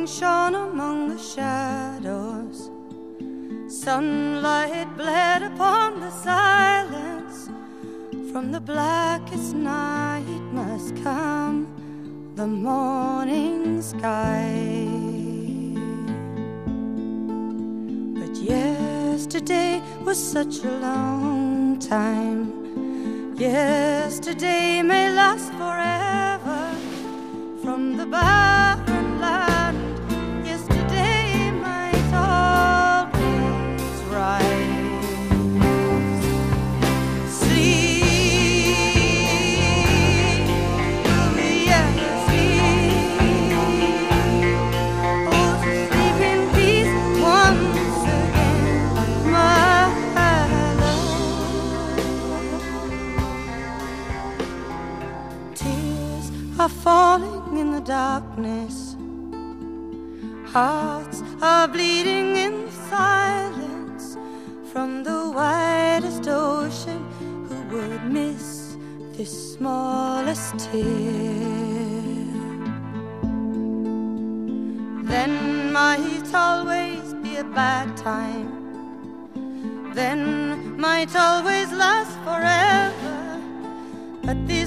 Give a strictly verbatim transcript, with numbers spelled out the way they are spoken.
morning shone among the shadows. Sunlight bled upon the silence. From the blackest night must come the morning sky. But yesterday was such a long time. Yesterday may last forever. From the barren land, yesterday might always rise. Sleep, yes, sleep. Oh, sleep in peace once again, my love. Tears are falling in the darkness. Hearts are bleeding in the silence. From the widest ocean, who would miss this smallest tear? Then might always be a bad time. Then might always last forever. But this